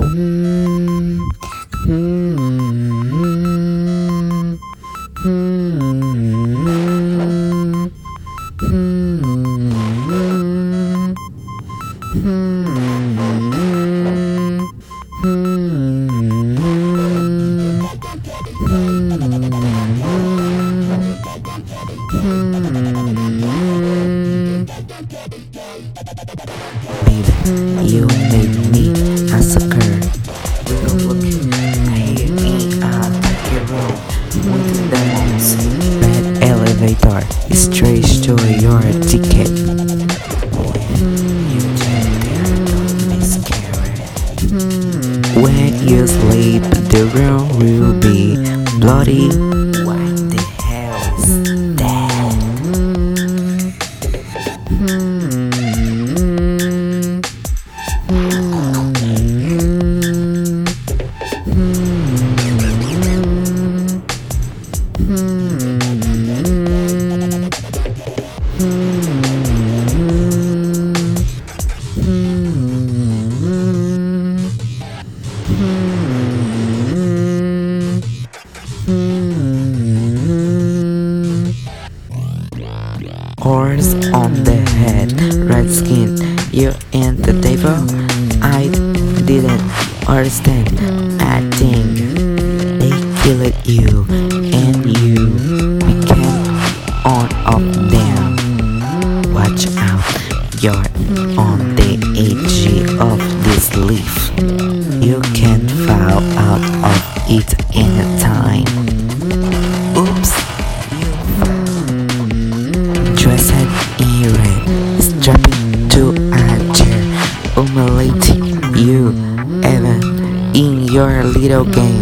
Baby, you made me a sucker. Look, here we are, hero with the most bad elevator. Straight to your ticket. You check there, don't be scared. When you sleep, the room will be bloody. What the hell is that? Horse on the head, red skin, you and the devil. I didn't understand a thing. They killed you, and you became one of them. Watch out, you're on the edge of this leaf. You can fall out of it anytime. Oops. Dressed in red, strapped to a chair, humiliating you even in your little game.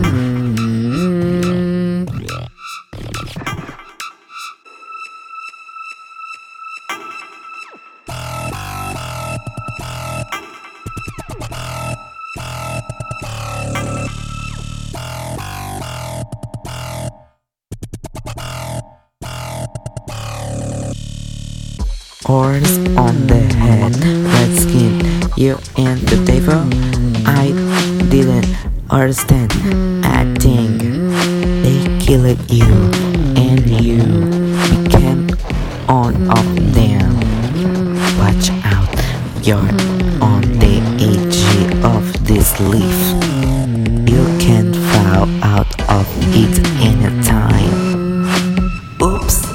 Horse on the head, red skin, you and the devil. I didn't understand a thing. They killed you, and you became one of them. Watch out, you're on the edge of this leaf. You can fall out of it anytime. Oops.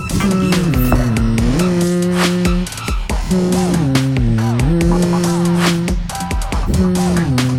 You